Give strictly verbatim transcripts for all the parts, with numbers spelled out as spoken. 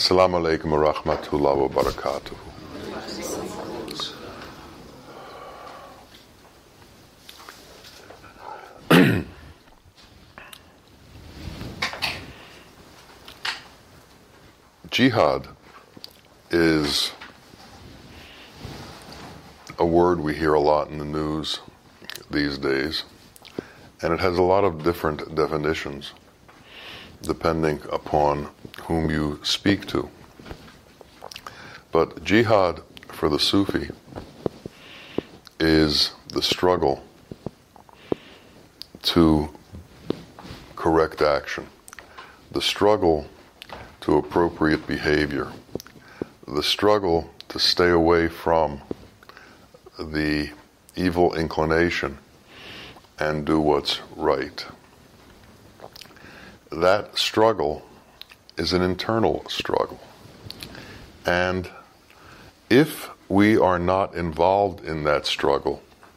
Assalamu alaikum wa rahmatullahi wa barakatuh. Jihad is a word we hear a lot in the news these days, and it has a lot of different definitions depending upon whom you speak to. But jihad for the Sufi is the struggle to correct action, the struggle to appropriate behavior, the struggle to stay away from the evil inclination and do what's right. That struggle is an internal struggle. And if we are not involved in that struggle,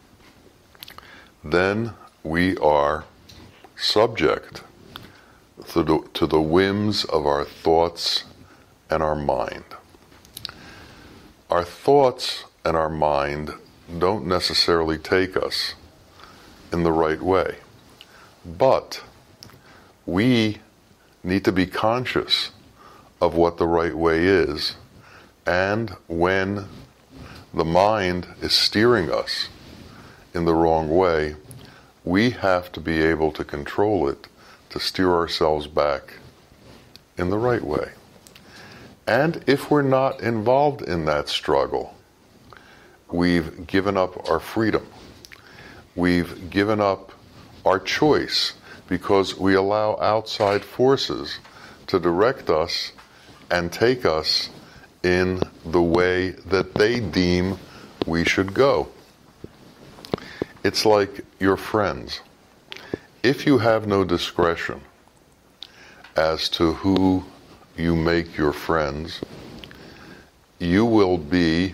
then we are subject to the, to the whims of our thoughts and our mind. Our thoughts and our mind don't necessarily take us in the right way, but we need to be conscious of what the right way is, and when the mind is steering us in the wrong way, we have to be able to control it to steer ourselves back in the right way. And if we're not involved in that struggle, we've given up our freedom. We've given up our choice because we allow outside forces to direct us and take us in the way that they deem we should go. It's like your friends. If you have no discretion as to who you make your friends, you will be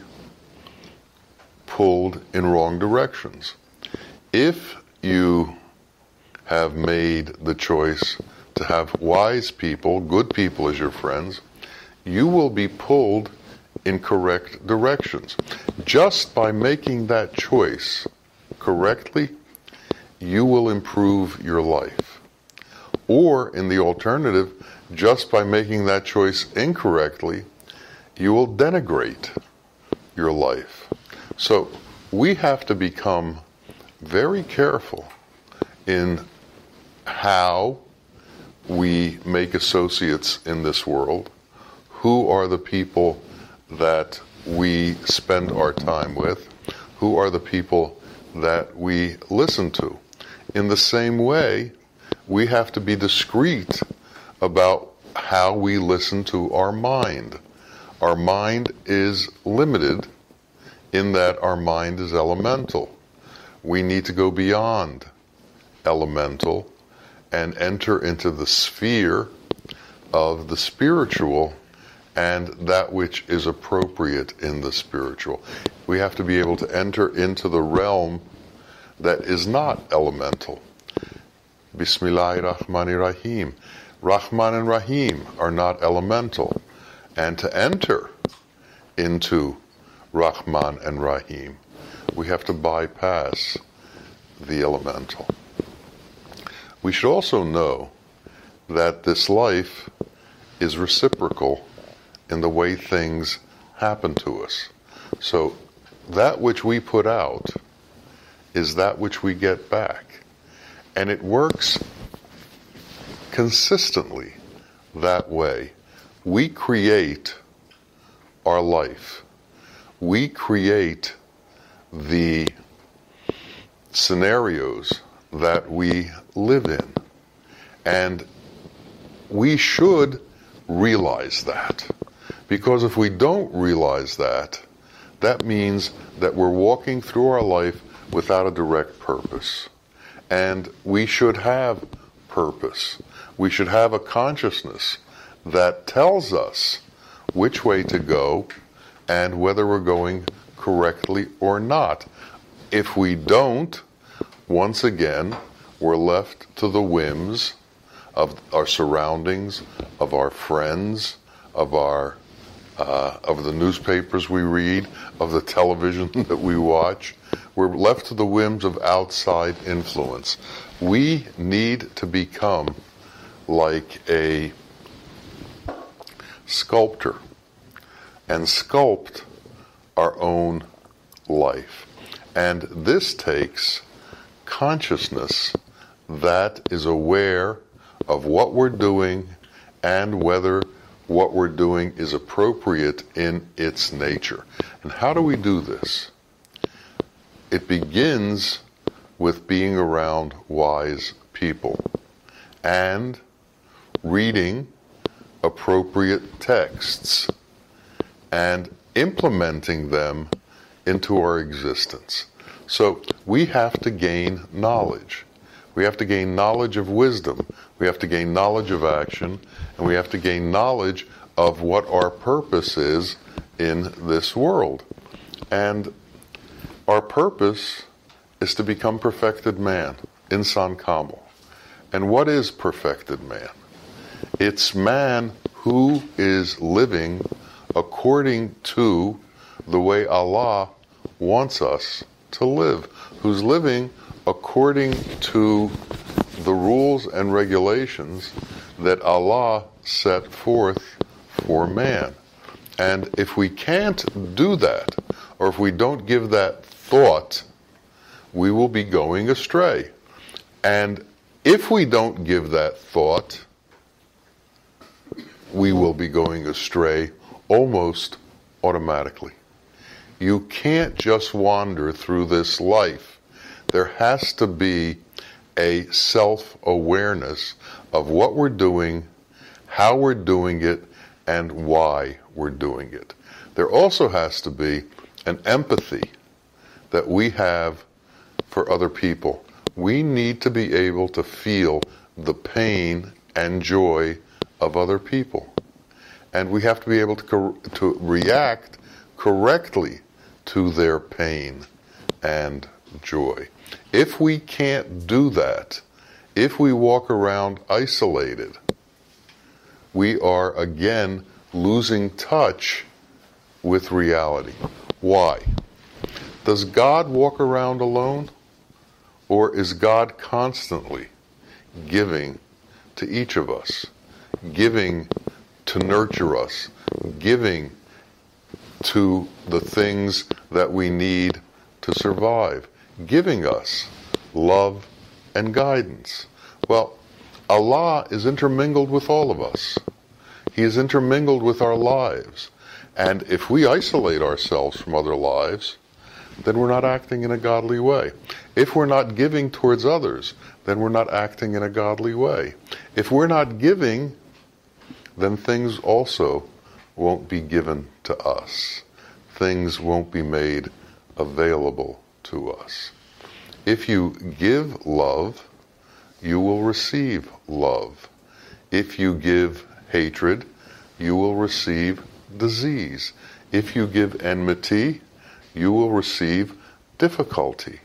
pulled in wrong directions. If you have made the choice to have wise people, good people as your friends, you will be pulled in correct directions. Just by making that choice correctly, you will improve your life. Or, in the alternative, just by making that choice incorrectly, you will denigrate your life. So, we have to become very careful in how we make associates in this world, who are the people that we spend our time with, who are the people that we listen to. In the same way, we have to be discreet about how we listen to our mind. Our mind is limited in that our mind is elemental. We need to go beyond elemental and enter into the sphere of the spiritual and that which is appropriate in the spiritual. We have to be able to enter into the realm that is not elemental. Bismillahirrahmanirrahim. Rahman and Rahim are not elemental. And to enter into Rahman and Rahim, we have to bypass the elemental. We should also know that this life is reciprocal in the way things happen to us. So that which we put out is that which we get back. And it works consistently that way. We create our life. We create the scenarios that we live in. And we should realize that. Because if we don't realize that, that means that we're walking through our life without a direct purpose. And we should have purpose. We should have a consciousness that tells us which way to go and whether we're going correctly or not. If we don't, once again, we're left to the whims of our surroundings, of our friends, of our uh, of the newspapers we read, of the television that we watch. We're left to the whims of outside influence. We need to become like a sculptor and sculpt our own life. And this takes consciousness that is aware of what we're doing and whether what we're doing is appropriate in its nature. And how do we do this? It begins with being around wise people and reading appropriate texts and implementing them into our existence. So we have to gain knowledge. We have to gain knowledge of wisdom. We have to gain knowledge of action. And we have to gain knowledge of what our purpose is in this world. And our purpose is to become perfected man, Insan Kamil. And what is perfected man? It's man who is living according to the way Allah wants us to live, who's living according to the rules and regulations that Allah set forth for man. And if we can't do that, or if we don't give that thought, we will be going astray. And if we don't give that thought, we will be going astray almost automatically. You can't just wander through this life. There has to be a self-awareness of what we're doing, how we're doing it, and why we're doing it. There also has to be an empathy that we have for other people. We need to be able to feel the pain and joy of other people. And we have to be able to, cor- to react correctly to their pain and joy. If we can't do that, if we walk around isolated, we are again losing touch with reality. Why? Does God walk around alone? Or is God constantly giving to each of us, giving to nurture us, giving to the things that we need to survive, giving us love and guidance? Well, Allah is intermingled with all of us. He is intermingled with our lives. And if we isolate ourselves from other lives, then we're not acting in a godly way. If we're not giving towards others, then we're not acting in a godly way. If we're not giving, then things also won't be given to us. Things won't be made available to us. If you give love, you will receive love. If you give hatred, you will receive disease. If you give enmity, you will receive difficulty.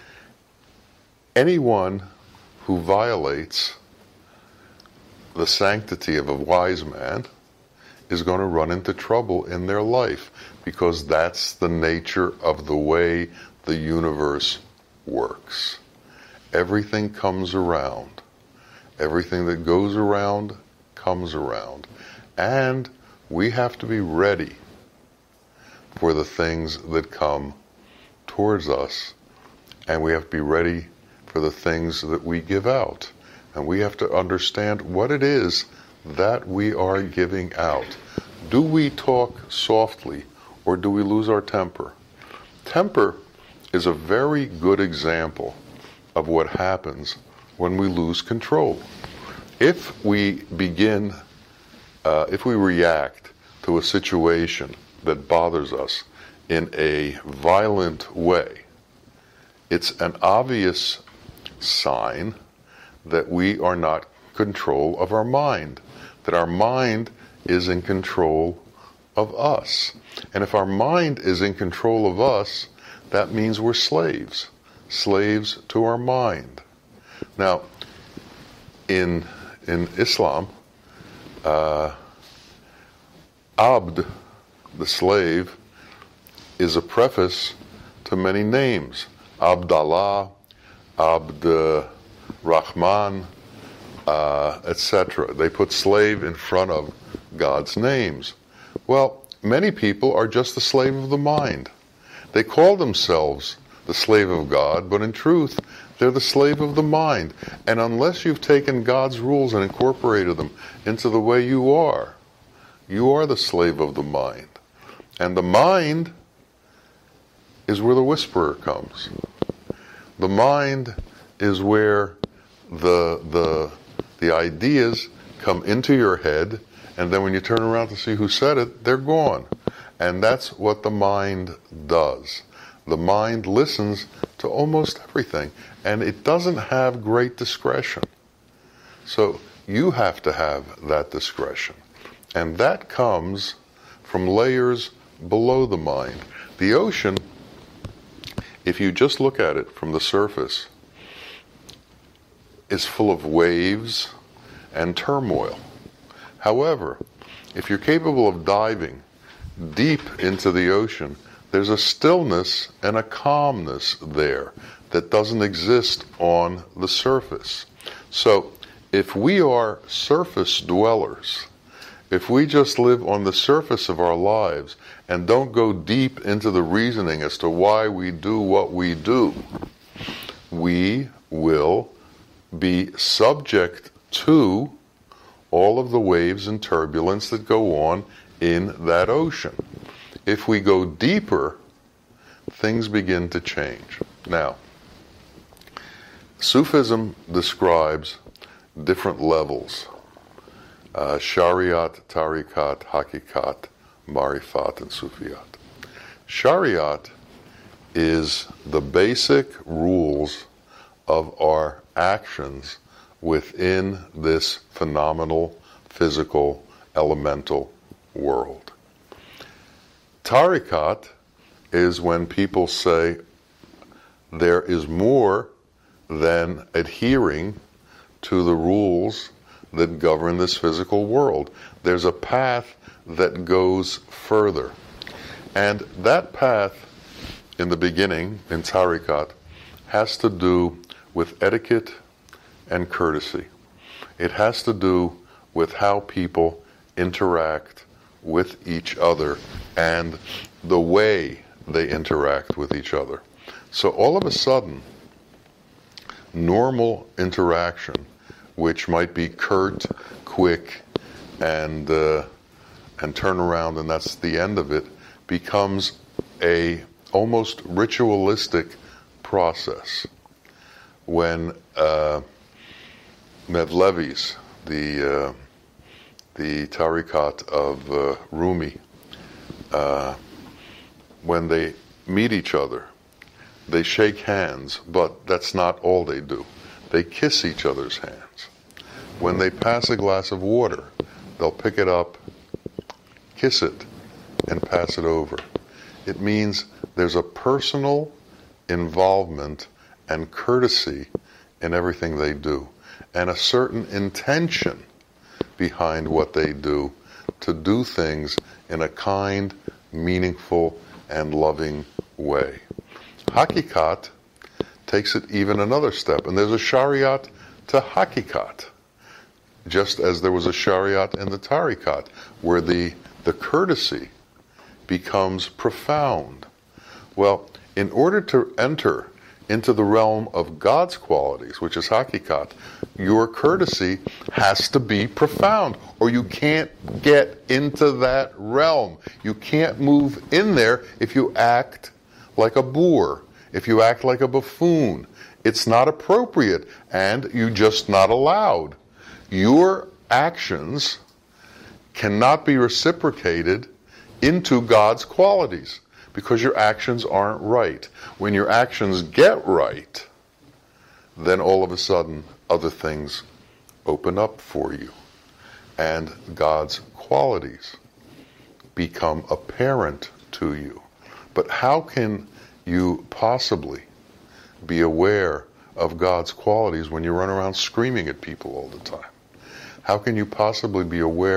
Anyone who violates the sanctity of a wise man is going to run into trouble in their life, because that's the nature of the way the universe works. Everything comes around. Everything that goes around comes around. And we have to be ready for the things that come towards us. And we have to be ready for the things that we give out. And we have to understand what it is that we are giving out. Do we talk softly, or do we lose our temper? Temper is a very good example of what happens when we lose control. If we begin, uh, if we react to a situation that bothers us in a violent way, it's an obvious sign that we are not in control of our mind, that our mind is in control of us. And if our mind is in control of us, that means we're slaves, slaves to our mind. Now, in in Islam, uh, Abd, the slave, is a preface to many names. Abdallah, Abd uh, Rahman, uh, et cetera. They put slave in front of God's names. Well, many people are just the slave of the mind. They call themselves the slave of God, but in truth, they're the slave of the mind. And unless you've taken God's rules and incorporated them into the way you are, you are the slave of the mind. And the mind is where the whisperer comes. The mind is where the the the ideas come into your head, and then when you turn around to see who said it, they're gone. And that's what the mind does. The mind listens to almost everything, and it doesn't have great discretion. So you have to have that discretion. And that comes from layers below the mind. The ocean, if you just look at it from the surface, is full of waves and turmoil. However, if you're capable of diving deep into the ocean, there's a stillness and a calmness there that doesn't exist on the surface. So if we are surface dwellers, if we just live on the surface of our lives and don't go deep into the reasoning as to why we do what we do, we will be subject to all of the waves and turbulence that go on in that ocean. If we go deeper, things begin to change. Now, Sufism describes different levels. Uh, Shariat, Tariqat, Hakikat, Marifat, and Sufiyat. Shariat is the basic rules of our actions within this phenomenal, physical, elemental world. Tariqat is when people say there is more than adhering to the rules that govern this physical world. There's a path that goes further. And that path, in the beginning, in Tariqat, has to do with etiquette and courtesy. It has to do with how people interact with each other and the way they interact with each other. So all of a sudden, normal interaction, which might be curt, quick, and uh, and turn around, and that's the end of it, becomes a almost ritualistic process. When uh, Mevlevis, the uh, the Tariqat of uh, Rumi, uh, when they meet each other, they shake hands, but that's not all they do. They kiss each other's hands. When they pass a glass of water, they'll pick it up, kiss it, and pass it over. It means there's a personal involvement and courtesy in everything they do, and a certain intention behind what they do, to do things in a kind, meaningful, and loving way. Hakikat takes it even another step, and there's a Shariat to Hakikat, just as there was a Shariat in the Tariqat, where the, the courtesy becomes profound. Well, in order to enter into the realm of God's qualities, which is Hakikat, your courtesy has to be profound, or you can't get into that realm. You can't move in there if you act like a boor, if you act like a buffoon. It's not appropriate, and you're just not allowed. Your actions cannot be reciprocated into God's qualities, because your actions aren't right. When your actions get right, then all of a sudden other things open up for you, and God's qualities become apparent to you. But how can you possibly be aware of God's qualities when you run around screaming at people all the time? How can you possibly be aware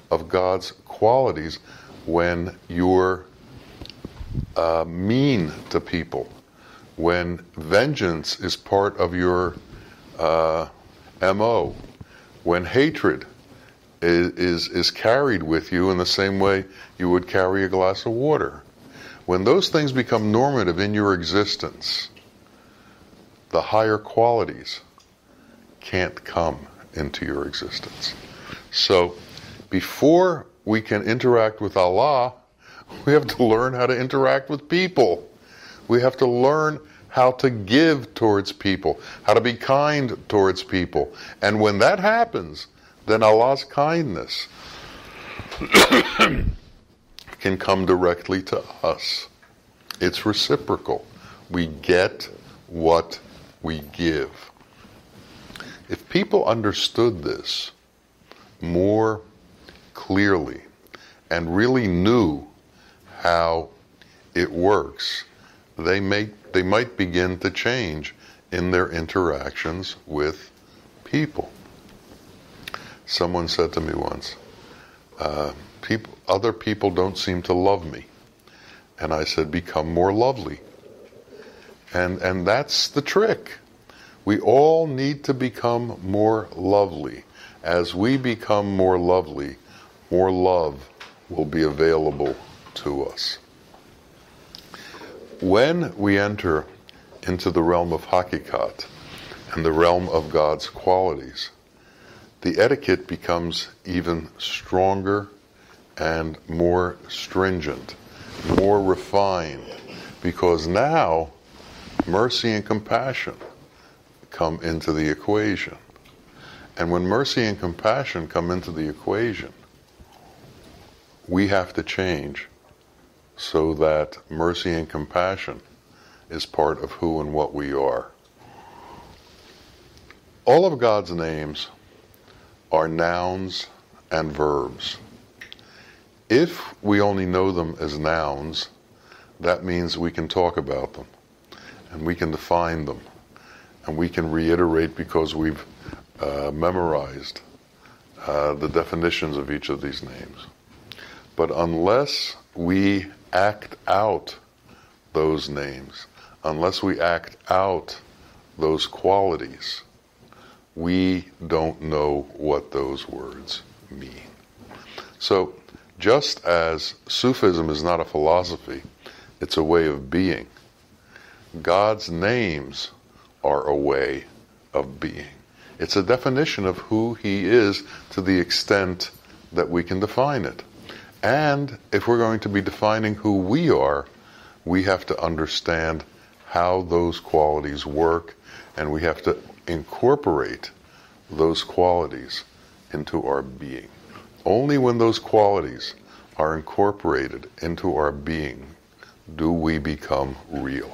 of God's qualities when you're uh, mean to people, when vengeance is part of your uh, M O, when hatred is, is, is carried with you in the same way you would carry a glass of water. When those things become normative in your existence, the higher qualities can't come into your existence. So before we can interact with Allah, we have to learn how to interact with people. We have to learn how to give towards people, how to be kind towards people. And when that happens, then Allah's kindness can come directly to us. It's reciprocal. We get what we give. If people understood this more clearly and really knew how it works, they may they might begin to change in their interactions with people. Someone said to me once, uh, people, other people don't seem to love me. And I said, become more lovely. And and that's the trick. We all need to become more lovely. As we become more lovely, more love will be available to us. When we enter into the realm of hakikat and the realm of God's qualities, the etiquette becomes even stronger and more stringent, more refined, because now mercy and compassion come into the equation. And when mercy and compassion come into the equation, we have to change so that mercy and compassion is part of who and what we are. All of God's names are nouns and verbs. If we only know them as nouns, that means we can talk about them, and we can define them, and we can reiterate because we've uh, memorized uh, the definitions of each of these names. But unless we act out those names, unless we act out those qualities, we don't know what those words mean. So, just as Sufism is not a philosophy, it's a way of being, God's names are a way of being. It's a definition of who He is to the extent that we can define it. And if we're going to be defining who we are, we have to understand how those qualities work, and we have to incorporate those qualities into our being. Only when those qualities are incorporated into our being do we become real.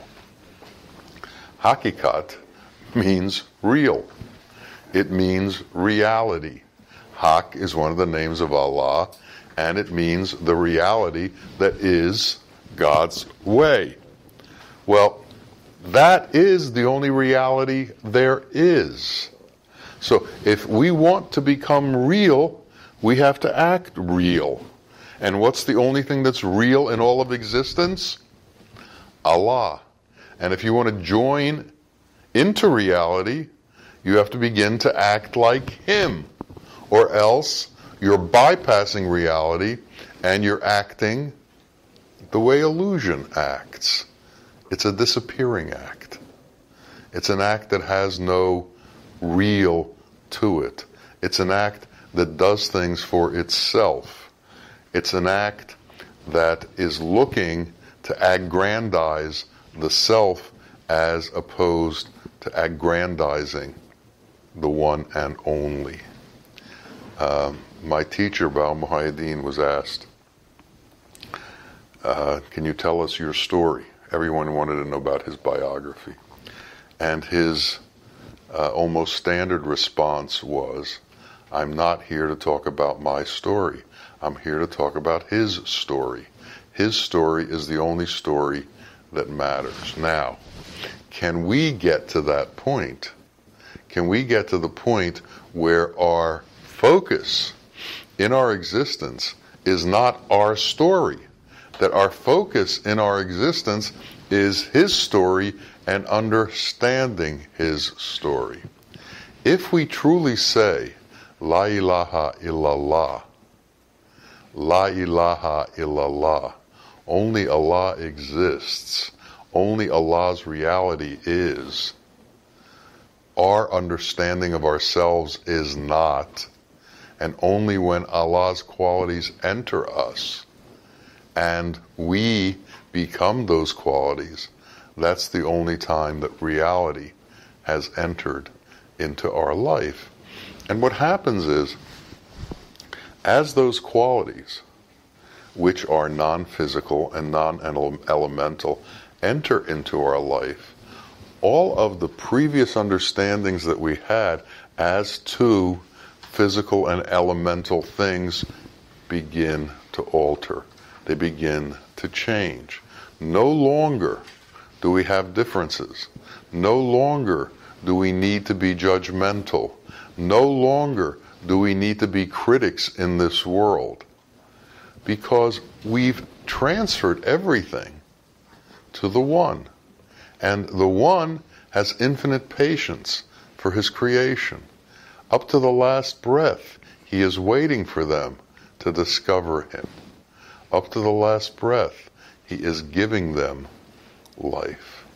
Hakikat means real. It means reality. Hak is one of the names of Allah, and it means the reality that is God's way. Well, that is the only reality there is. So if we want to become real, we have to act real. And what's the only thing that's real in all of existence? Allah. And if you want to join into reality, you have to begin to act like Him. Or else you're bypassing reality and you're acting the way illusion acts. It's a disappearing act. It's an act that has no real to it. It's an act that does things for itself. It's an act that is looking to aggrandize the self as opposed to aggrandizing the one and only. Um, my teacher, Baal Muhaiddin, was asked, uh, can you tell us your story? Everyone wanted to know about his biography. And his uh, almost standard response was, I'm not here to talk about my story. I'm here to talk about his story. His story is the only story that matters. Now, can we get to that point? Can we get to the point where our focus in our existence is not our story, that our focus in our existence is His story and understanding His story. If we truly say, La ilaha illallah, La ilaha illallah, only Allah exists, only Allah's reality is, our understanding of ourselves is not, and only when Allah's qualities enter us and we become those qualities, that's the only time that reality has entered into our life. And what happens is, as those qualities, which are non-physical and non-elemental, enter into our life, all of the previous understandings that we had as to physical and elemental things begin to alter. They begin to change. No longer do we have differences. No longer do we need to be judgmental. No longer do we need to be critics in this world, because we've transferred everything to the One. And the One has infinite patience for His creation. Up to the last breath, He is waiting for them to discover Him. Up to the last breath, He is giving them life.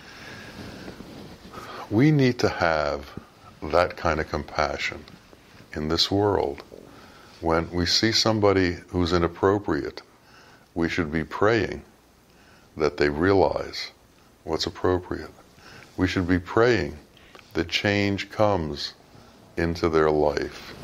We need to have that kind of compassion in this world. When we see somebody who's inappropriate, we should be praying that they realize what's appropriate. We should be praying that change comes into their life.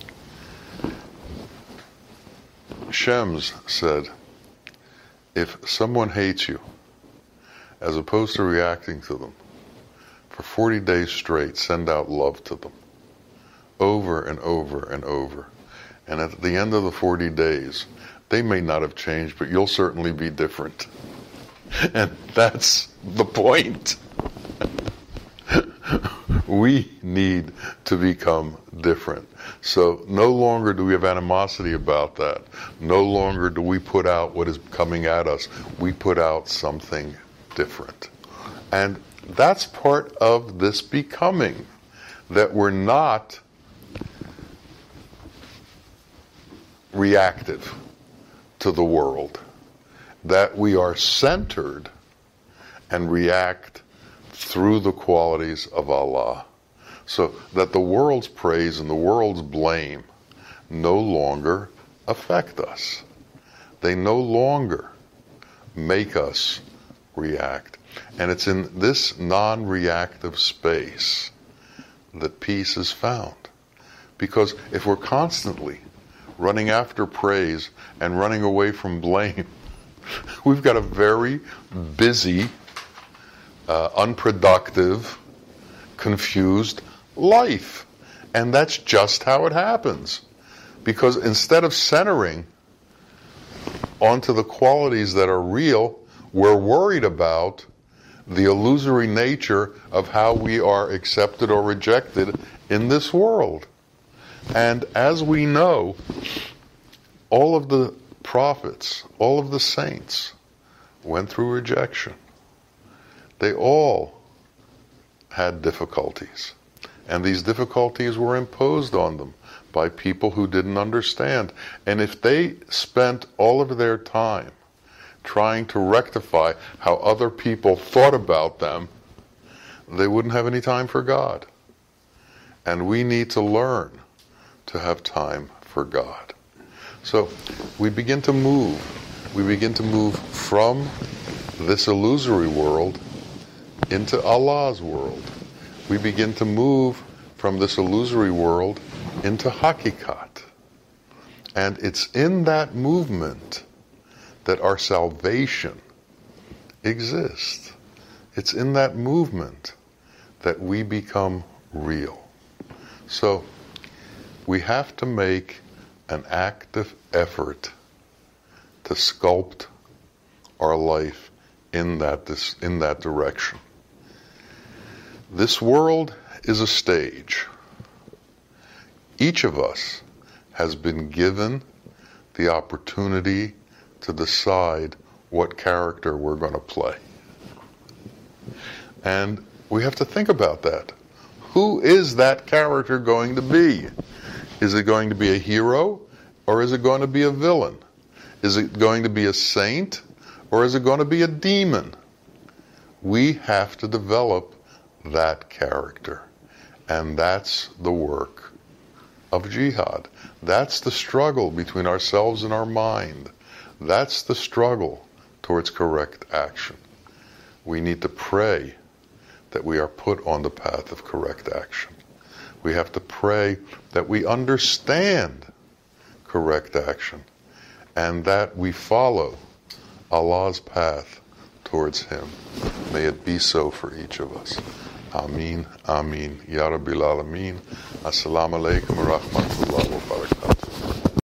Shems said, if someone hates you, as opposed to reacting to them, for forty days straight, send out love to them, over and over and over. And at the end of the forty days, they may not have changed, but you'll certainly be different. And that's the point. We need to become different. So no longer do we have animosity about that. No longer do we put out what is coming at us. We put out something different. And that's part of this becoming, that we're not reactive to the world, that we are centered and react through the qualities of Allah, so that the world's praise and the world's blame no longer affect us. They no longer make us react. And it's in this non-reactive space that peace is found. Because if we're constantly running after praise and running away from blame, we've got a very busy, uh, unproductive, confused life. And that's just how it happens. Because instead of centering onto the qualities that are real, we're worried about the illusory nature of how we are accepted or rejected in this world. And as we know, all of the prophets, all of the saints went through rejection. They all had difficulties. And these difficulties were imposed on them by people who didn't understand. And if they spent all of their time trying to rectify how other people thought about them, they wouldn't have any time for God. And we need to learn to have time for God. So we begin to move. We begin to move from this illusory world into Allah's world. We begin to move from this illusory world into Hakikat. And it's in that movement that our salvation exists. It's in that movement that we become real. So we have to make an active effort to sculpt our life in that, this, in that direction. This world is a stage. Each of us has been given the opportunity to decide what character we're going to play. And we have to think about that. Who is that character going to be? Is it going to be a hero, or is it going to be a villain? Is it going to be a saint, or is it going to be a demon? We have to develop that character. And that's the work of jihad. That's the struggle between ourselves and our mind. That's the struggle towards correct action. We need to pray that we are put on the path of correct action. We have to pray that we understand correct action and that we follow Allah's path towards Him. May it be so for each of us. Ameen, Ameen. Ya Rabbil Alameen. Assalamu alaikum wa rahmatullahi.